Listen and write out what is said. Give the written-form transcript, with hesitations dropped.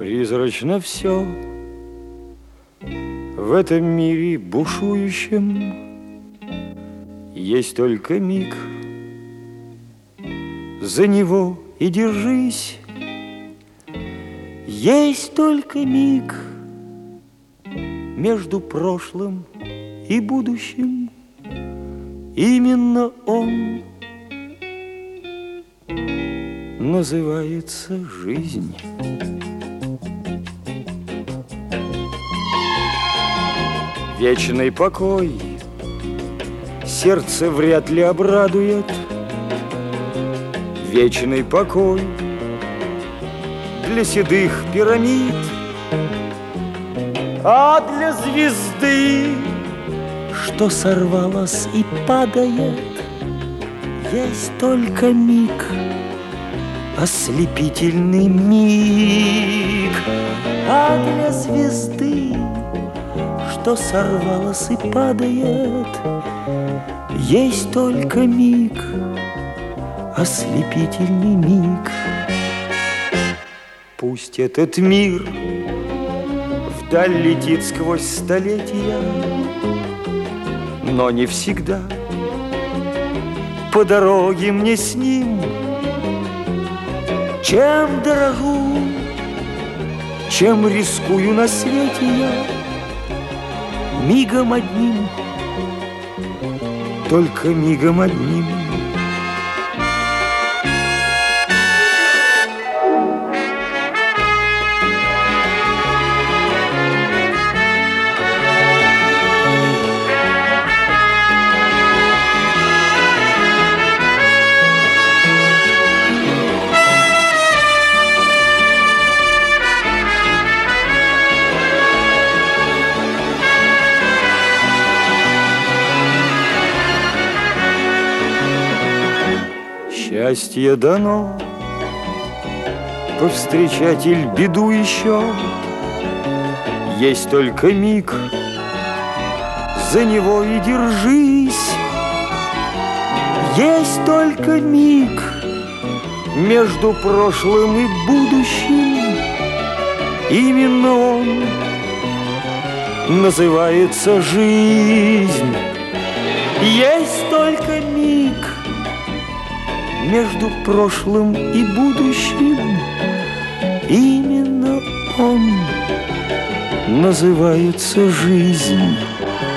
Призрачно все в этом мире бушующем. Есть только миг, за него и держись. Есть только миг между прошлым и будущим. Именно он называется жизнь. Вечный покой сердце вряд ли обрадует. Вечный покой для седых пирамид, а для звезды, что сорвалась и падает, есть только миг, ослепительный миг. А для звезды, что сорвалась и падает, есть только миг, ослепительный миг. Пусть этот мир вдаль летит сквозь столетия, но не всегда по дороге мне с ним. Чем дорогу, чем рискую на свете я, мигом одним, только мигом одним. Счастье дано повстречать иль беду еще. Есть только миг, за него и держись. Есть только миг между прошлым и будущим. Именно он называется жизнь. Есть только миг между прошлым и будущим. Именно он называется жизнь.